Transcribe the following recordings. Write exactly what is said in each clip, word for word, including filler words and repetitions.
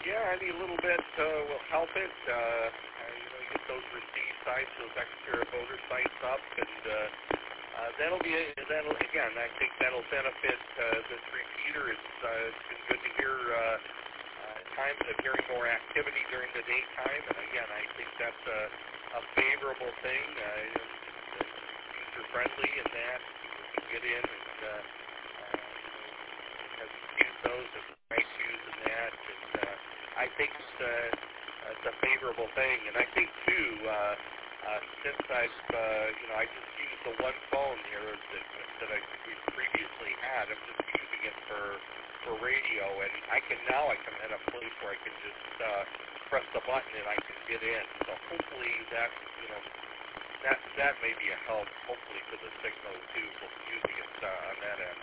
yeah, any little bit uh, will help it. Uh, uh, you know, get those receive sites, those extra voter sites up, and uh, uh, that'll be, a, that'll again, I think that'll benefit uh, this repeater. It's, uh, it's been good to hear uh, uh, times of hearing more activity during the daytime, and again, I think that's a, a favorable thing. Uh, it's user-friendly in that you can get in and uh, uh, have used those and rights used in that, and uh, I think it's, uh, it's a favorable thing. And I think too, uh, uh, since I've uh, you know I just used the one phone here that that I we previously had, I'm just using it for for radio, and I can now I can at a place where I can just uh, press the button and I can get in. So hopefully that you know that that may be a help. Hopefully to the signal too, using it uh, on that end.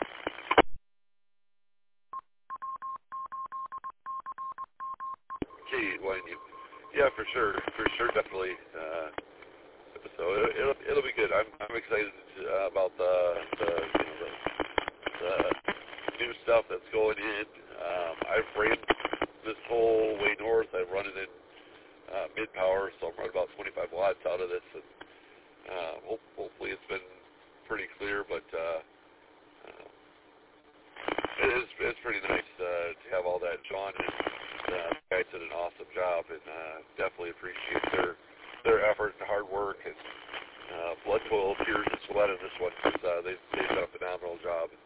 Gee, Wayne, you, yeah, for sure, for sure, definitely. Uh, so it, it'll it'll be good. I'm I'm excited uh, about the the you know the, the new stuff that's going in. Um, I've ran this whole way north. I've run it in uh, mid power, so I'm running about twenty-five watts out of this, and uh, hope, hopefully it's been pretty clear. But uh, uh, it is it's pretty nice uh, to have all that, John. And, Uh, the guys did an awesome job, and uh, definitely appreciate their their effort and hard work and uh, blood, toil, tears, and sweat in this one, because uh, they, they've done a phenomenal job.